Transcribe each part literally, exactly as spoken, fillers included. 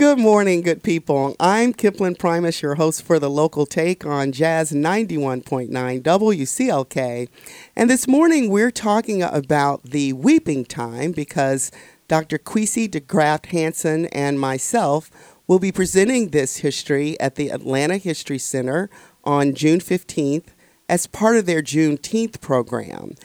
Good morning, good people. I'm Kipling Primus, your host for the Local Take on Jazz ninety-one point nine W C L K. And this morning we're talking about the weeping time because Doctor Kwesi DeGraft Hansen and myself will be presenting this history at the Atlanta History Center on June fifteenth as part of their Juneteenth program.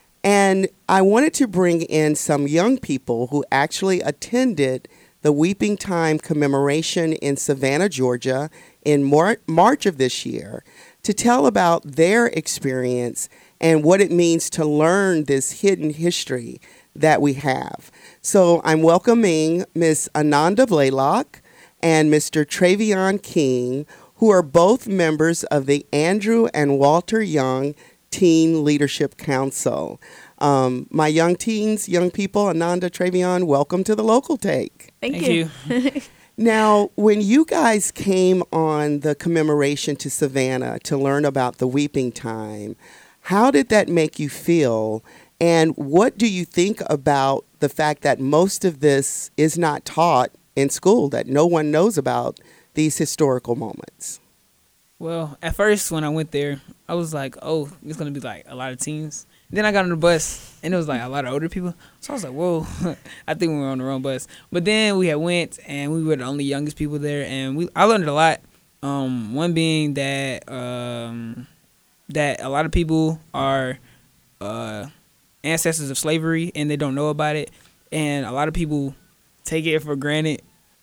And I wanted to bring in some young people who actually attended the Weeping Time commemoration in Savannah, Georgia in Mar- March of this year to tell about their experience and what it means to learn this hidden history that we have. So I'm welcoming Miss Ananda Blaylock and Mister Travion King, who are both members of the Andrew and Walter Young Teen Leadership Council. Um, my young teens, young people, Ananda, Travion, welcome to the Local Take. Thank, Thank you. you. Now, when you guys came on the commemoration to Savannah to learn about the Weeping Time, how did that make you feel? And what do you think about the fact that most of this is not taught in school, that no one knows about these historical moments? Well, at first when I went there, I was like, oh, it's going to be like a lot of teens. Then I got on the bus, and it was like a lot of older people. So I was like, whoa, I think we were on the wrong bus. But then we had went, and we were the only youngest people there, and we I learned a lot. Um, one being that um, that a lot of people are uh, ancestors of slavery, and they don't know about it. And a lot of people take it for granted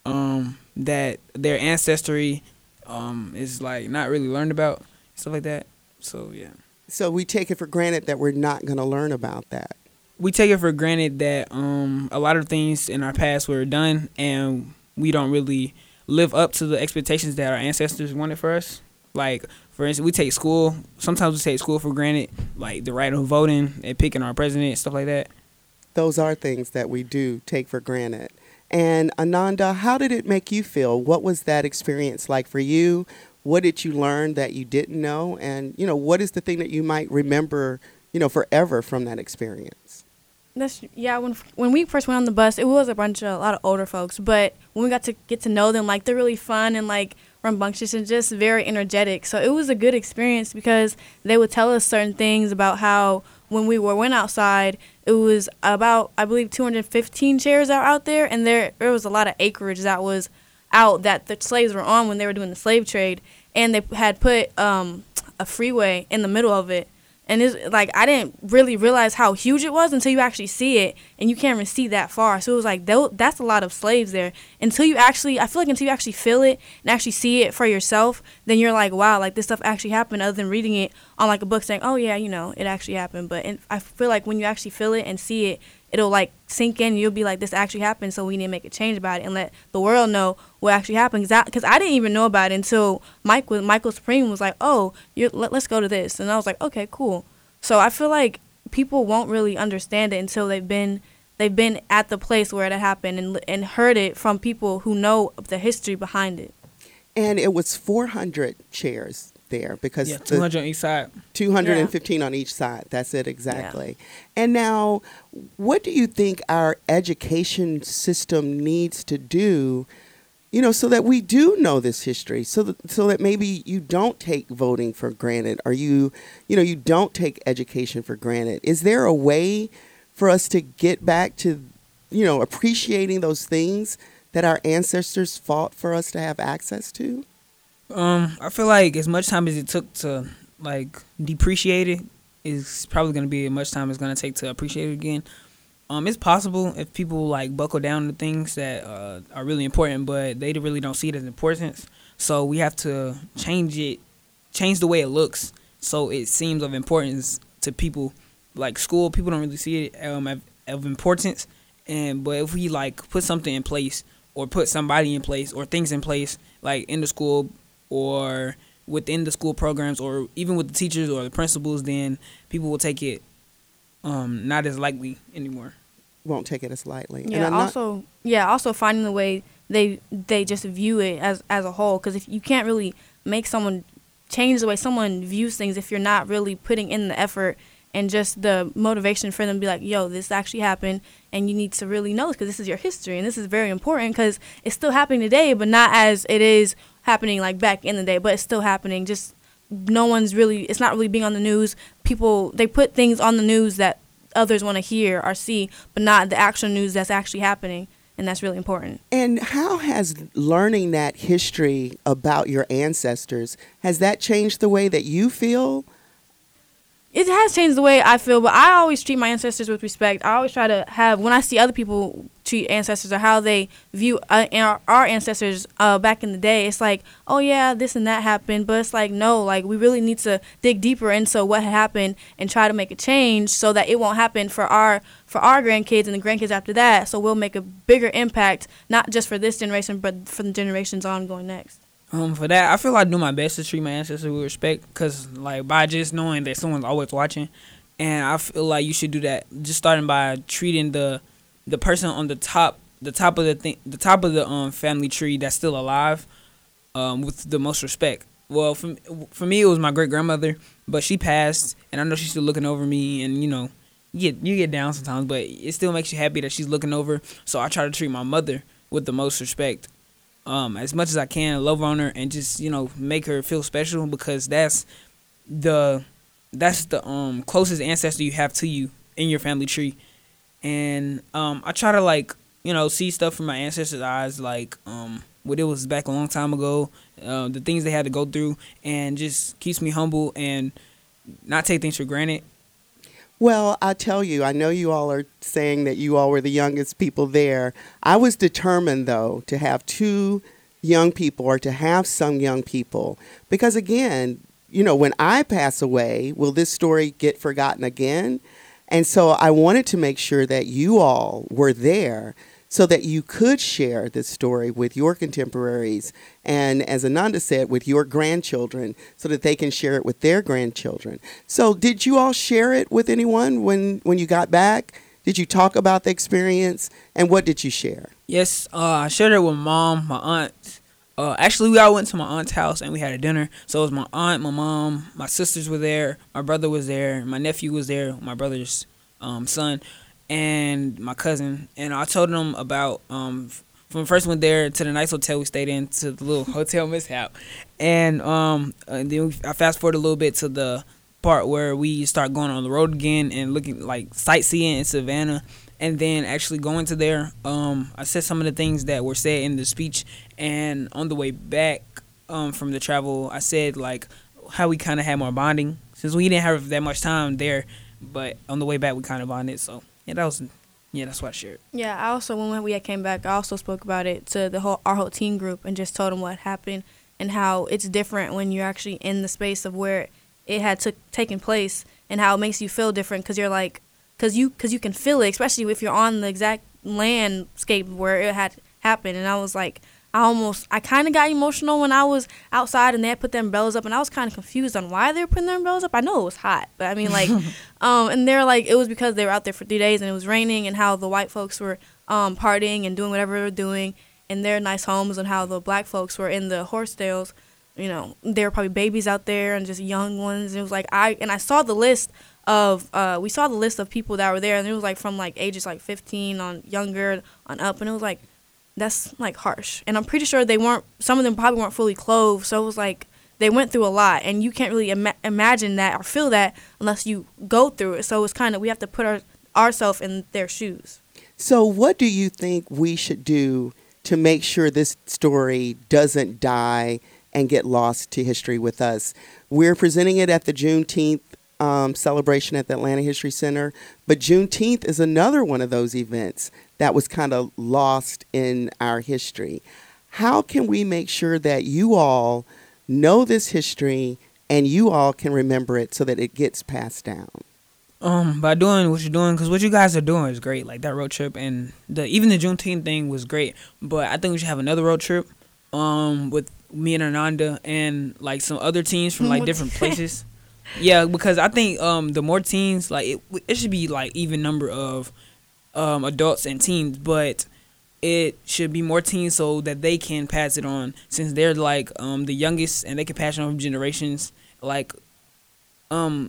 um, that their ancestry um, is like not really learned about, stuff like that. So, yeah. So we take it for granted that we're not going to learn about that. We take it for granted that um, a lot of things in our past were done, and we don't really live up to the expectations that our ancestors wanted for us. Like, for instance, we take school. Sometimes we take school for granted, like the right of voting and picking our president, stuff like that. Those are things that we do take for granted. And Ananda, how did it make you feel? What was that experience like for you? What did you learn that you didn't know? And, you know, what is the thing that you might remember, you know, forever from that experience? That's yeah. When when we first went on the bus, it was a bunch of a lot of older folks. But when we got to get to know them, like they're really fun and like rambunctious and just very energetic. So it was a good experience because they would tell us certain things about how when we were went outside, it was about I believe two hundred fifteen chairs that were out there, and there there was a lot of acreage that was out that the slaves were on when they were doing the slave trade, and they had put um, a freeway in the middle of it. And it's like I didn't really realize how huge it was until you actually see it, and you can't even see that far. So it was like that's a lot of slaves there. Until you actually, I feel like until you actually feel it and actually see it for yourself, then you're like, wow, like this stuff actually happened. Other than reading it on like a book saying, oh yeah, you know, it actually happened. But and I feel like when you actually feel it and see it, it'll like sink in. You'll be like, this actually happened, so we need to make a change about it and let the world know what actually happened. Because I, I didn't even know about it until Mike was, Michael Supreme was like, oh, you're, let, let's go to this. And I was like, okay, cool. So I feel like people won't really understand it until they've been they've been at the place where it happened and and heard it from people who know the history behind it. And it was four hundred chairs there because yeah, two hundred on each side. two hundred fifteen yeah. on each side. That's it exactly. Yeah. And now, what do you think our education system needs to do, you know, so that we do know this history, so that, so that maybe you don't take voting for granted, or you, you know, you don't take education for granted? Is there a way for us to get back to, you know, appreciating those things that our ancestors fought for us to have access to? Um, I feel like as much time as it took to like depreciate it is probably going to be as much time it's going to take to appreciate it again. Um, it's possible if people like buckle down to things that uh, are really important, but they really don't see it as importance. So we have to change it, change the way it looks, so it seems of importance to people. Like school, people don't really see it um, of, of importance, and but if we like put something in place, or put somebody in place, or things in place, like in the school, or within the school programs, or even with the teachers or the principals, then people will take it um, not as lightly anymore. Won't take it as lightly. Yeah. And also, not- yeah. Also, finding the way they they just view it as as a whole, because if you can't really make someone change the way someone views things if you're not really putting in the effort and just the motivation for them to be like, yo, this actually happened, and you need to really know this because this is your history, and this is very important because it's still happening today, but not as it is happening like back in the day, but it's still happening. Just no one's really, it's not really being on the news. People, they put things on the news that others want to hear or see, but not the actual news that's actually happening, and that's really important. And how has learning that history about your ancestors, has that changed the way that you feel? It has changed the way I feel, but I always treat my ancestors with respect. I always try to have, when I see other people treat ancestors or how they view uh, our, our ancestors uh, back in the day, it's like, oh yeah, this and that happened, but it's like, no, like we really need to dig deeper into what happened and try to make a change so that it won't happen for our for our grandkids and the grandkids after that. So we'll make a bigger impact, not just for this generation, but for the generations ongoing next. Um, for that, I feel I do my best to treat my ancestors with respect, cause like by just knowing that someone's always watching, and I feel like you should do that. Just starting by treating the the person on the top, the top of the thing, the top of the um family tree that's still alive, um, with the most respect. Well, for for me, it was my great grandmother, but she passed, and I know she's still looking over me, and you know, you get you get down sometimes, but it still makes you happy that she's looking over. So I try to treat my mother with the most respect. Um, as much as I can, love on her and just, you know, make her feel special, because that's the that's the um closest ancestor you have to you in your family tree. And um, I try to, like, you know, see stuff from my ancestors' eyes, like um what it was back a long time ago, uh, the things they had to go through, and just keeps me humble and not take things for granted. Well, I tell you, I know you all are saying that you all were the youngest people there. I was determined, though, to have two young people or to have some young people. Because, again, you know, when I pass away, will this story get forgotten again? And so I wanted to make sure that you all were there so that you could share this story with your contemporaries and, as Ananda said, with your grandchildren so that they can share it with their grandchildren. So did you all share it with anyone when, when you got back? Did you talk about the experience, and what did you share? Yes, uh, I shared it with mom, my aunt. Uh, actually, we all went to my aunt's house and we had a dinner. So it was my aunt, my mom, my sisters were there, my brother was there, my nephew was there, my brother's um, son, and my cousin. And I told them about um, from first went there to the nice hotel we stayed in to the little hotel mishap, and um, and then I fast forward a little bit to the part where we start going on the road again and looking like sightseeing in Savannah. And then actually going to there, um, I said some of the things that were said in the speech. And on the way back um, from the travel, I said, like, how we kind of had more bonding. Since we didn't have that much time there, but on the way back, we kind of bonded. So, yeah, that was, yeah, that's what I shared. Yeah, I also, when we had came back, I also spoke about it to the whole our whole team group and just told them what happened and how it's different when you're actually in the space of where it had took taken place and how it makes you feel different because you're like, Cause you, cause you can feel it, especially if you're on the exact landscape where it had happened. And I was like, I almost, I kind of got emotional when I was outside and they had put their umbrellas up, and I was kind of confused on why they were putting their umbrellas up. I know it was hot, but I mean, like, um, and they're like, it was because they were out there for three days and it was raining, and how the white folks were um partying and doing whatever they were doing in their nice homes, and how the black folks were in the horsetails. You know, there were probably babies out there and just young ones. It was like I and I saw the list. Of uh, we saw the list of people that were there, and it was like from like ages like fifteen on younger on up, and it was like that's like harsh. And I'm pretty sure they weren't. Some of them probably weren't fully clothed, so it was like they went through a lot, and you can't really ima- imagine that or feel that unless you go through it. So it's kind of we have to put our ourselves in their shoes. So what do you think we should do to make sure this story doesn't die and get lost to history with us? We're presenting it at the Juneteenth Um, celebration at the Atlanta History Center, but Juneteenth is another one of those events that was kind of lost in our history. How can we make sure that you all know this history and you all can remember it so that it gets passed down? Um, by doing what you're doing, because what you guys are doing is great, like that road trip, and the even the Juneteenth thing was great. But I think we should have another road trip, um, with me and Ananda and like some other teams from like different places. Yeah, because I think um, the more teens, like it, it should be like even number of um, adults and teens, but it should be more teens so that they can pass it on, since they're like um, the youngest and they can pass it on from generations. Like, um,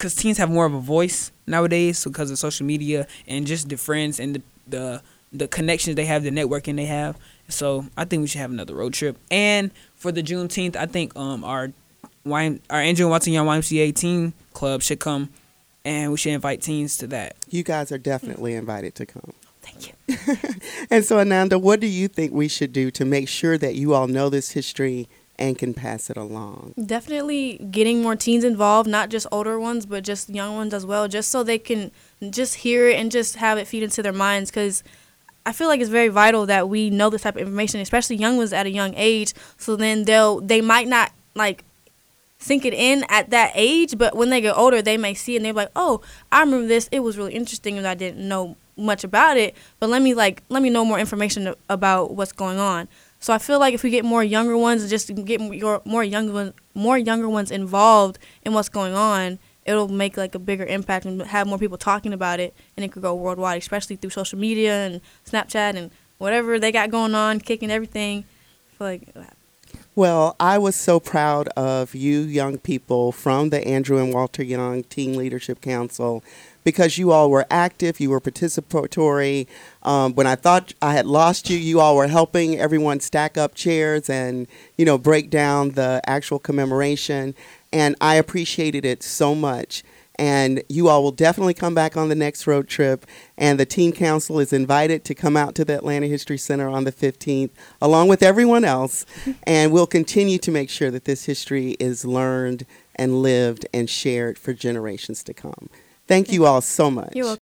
because teens have more of a voice nowadays because of social media and just the friends and the, the the connections they have, the networking they have. So I think we should have another road trip. And for the Juneteenth, I think um our y- our Andrew and Watson Young Y M C A teen club should come, and we should invite teens to that. You guys are definitely invited to come. Thank you. And so, Ananda, what do you think we should do to make sure that you all know this history and can pass it along? Definitely getting more teens involved, not just older ones, but just young ones as well, just so they can just hear it and just have it feed into their minds, because I feel like it's very vital that we know this type of information, especially young ones at a young age, so then they'll they might not like sink it in at that age, but when they get older, they may see it and they're like, oh, I remember this, it was really interesting and I didn't know much about it, but let me like let me know more information about what's going on. So I feel like if we get more younger ones and just get more more younger ones more younger ones involved in what's going on, it'll make like a bigger impact and have more people talking about it, and it could go worldwide, especially through social media and Snapchat and whatever they got going on, kicking everything. I feel like Well, I was so proud of you young people from the Andrew and Walter Young Teen Leadership Council, because you all were active, you were participatory. Um, when I thought I had lost you, you all were helping everyone stack up chairs and, you know, break down the actual commemoration. And I appreciated it so much. And you all will definitely come back on the next road trip. And the Teen Council is invited to come out to the Atlanta History Center on the fifteenth, along with everyone else. And we'll continue to make sure that this history is learned and lived and shared for generations to come. Thank you all so much. You're welcome.